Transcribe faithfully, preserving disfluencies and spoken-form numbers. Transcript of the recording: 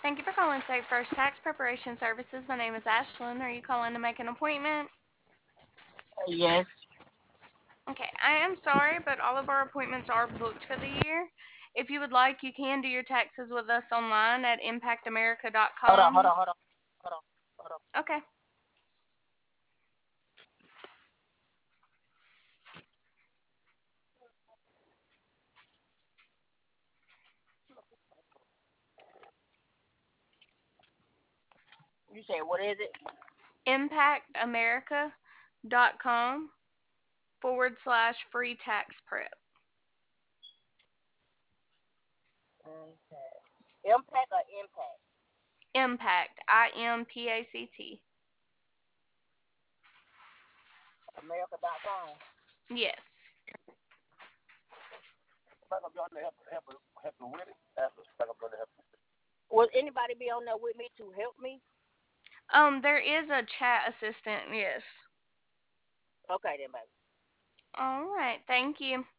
Thank you for calling State First Tax Preparation Services. My name is Ashlyn. Are you calling to make an appointment? Yes. Okay, I am sorry, but all of our appointments are booked for the year. If you would like, you can do your taxes with us online at impact america dot Hold on, hold com. on, hold on, hold on, hold on. Okay. You say what is it? impact america dot com forward slash free tax prep. Impact. Impact or impact? Impact. I M P A C T. America dot com. Yes. Like I'm trying to help help help you with it. That's like I'm trying to help you. Will anybody be on there with me to help me? Um, there is a chat assistant, yes. Okay then, baby. All right. Thank you.